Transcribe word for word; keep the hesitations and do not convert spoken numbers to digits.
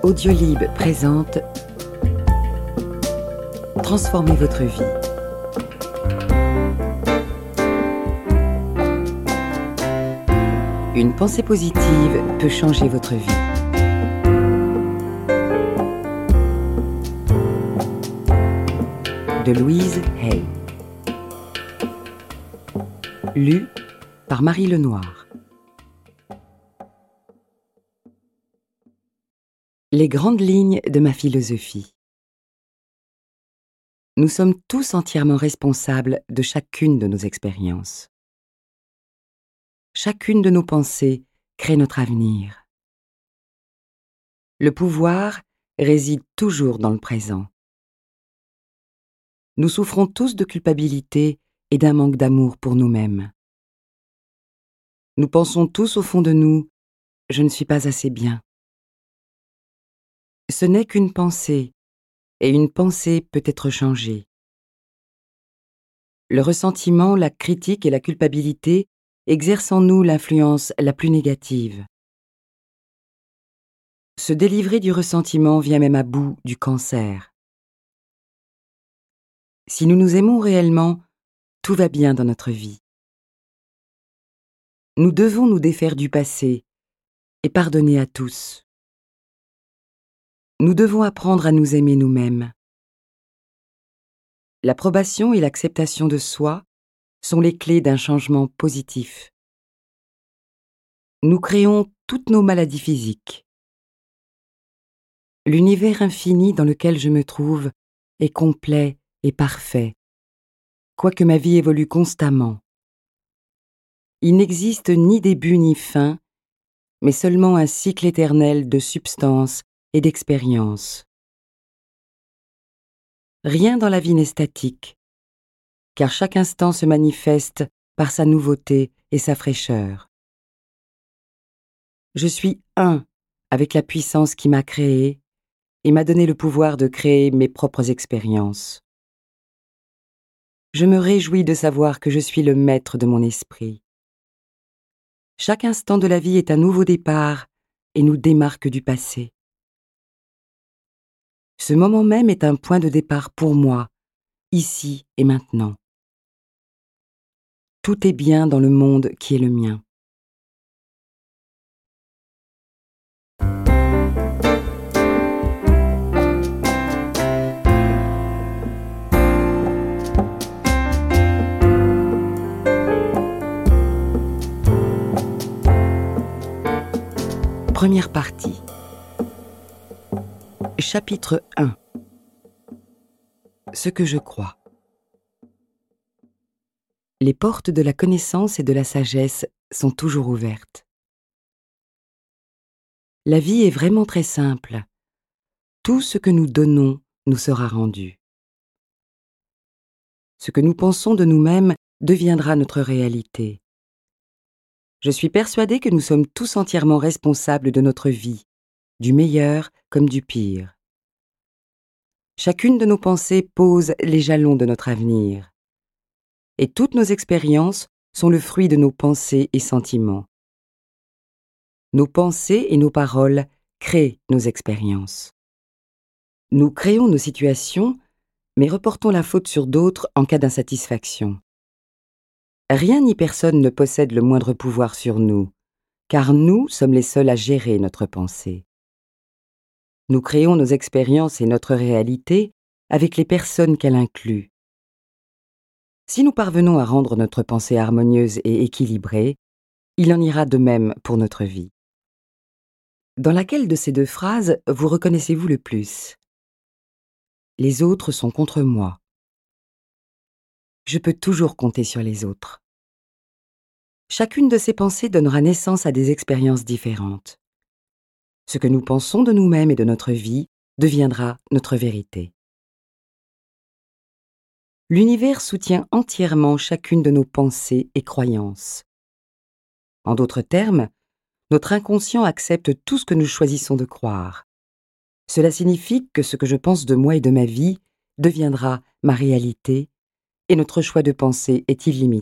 Audiolib présente Transformez votre vie. Une pensée positive peut changer votre vie. De Louise Hay. Lu par Marie Lenoir. Les grandes lignes de ma philosophie. Nous sommes tous entièrement responsables de chacune de nos expériences. Chacune de nos pensées crée notre avenir. Le pouvoir réside toujours dans le présent. Nous souffrons tous de culpabilité et d'un manque d'amour pour nous-mêmes. Nous pensons tous au fond de nous « je ne suis pas assez bien ». Ce n'est qu'une pensée, et une pensée peut être changée. Le ressentiment, la critique et la culpabilité exercent en nous l'influence la plus négative. Se délivrer du ressentiment vient même à bout du cancer. Si nous nous aimons réellement, tout va bien dans notre vie. Nous devons nous défaire du passé et pardonner à tous. Nous devons apprendre à nous aimer nous-mêmes. L'approbation et l'acceptation de soi sont les clés d'un changement positif. Nous créons toutes nos maladies physiques. L'univers infini dans lequel je me trouve est complet et parfait, quoique ma vie évolue constamment. Il n'existe ni début ni fin, mais seulement un cycle éternel de substance et d'expérience. Rien dans la vie n'est statique, car chaque instant se manifeste par sa nouveauté et sa fraîcheur. Je suis un avec la puissance qui m'a créé et m'a donné le pouvoir de créer mes propres expériences. Je me réjouis de savoir que je suis le maître de mon esprit. Chaque instant de la vie est un nouveau départ et nous démarque du passé. Ce moment même est un point de départ pour moi, ici et maintenant. Tout est bien dans le monde qui est le mien. Première partie. Chapitre un. Ce que je crois. Les portes de la connaissance et de la sagesse sont toujours ouvertes. La vie est vraiment très simple. Tout ce que nous donnons nous sera rendu. Ce que nous pensons de nous-mêmes deviendra notre réalité. Je suis persuadée que nous sommes tous entièrement responsables de notre vie, du meilleur comme du pire. Chacune de nos pensées pose les jalons de notre avenir. Et toutes nos expériences sont le fruit de nos pensées et sentiments. Nos pensées et nos paroles créent nos expériences. Nous créons nos situations, mais reportons la faute sur d'autres en cas d'insatisfaction. Rien ni personne ne possède le moindre pouvoir sur nous, car nous sommes les seuls à gérer notre pensée. Nous créons nos expériences et notre réalité avec les personnes qu'elle inclut. Si nous parvenons à rendre notre pensée harmonieuse et équilibrée, il en ira de même pour notre vie. Dans laquelle de ces deux phrases vous reconnaissez-vous le plus ? Les autres sont contre moi. Je peux toujours compter sur les autres. Chacune de ces pensées donnera naissance à des expériences différentes. Ce que nous pensons de nous-mêmes et de notre vie deviendra notre vérité. L'univers soutient entièrement chacune de nos pensées et croyances. En d'autres termes, notre inconscient accepte tout ce que nous choisissons de croire. Cela signifie que ce que je pense de moi et de ma vie deviendra ma réalité, et notre choix de pensée est illimité.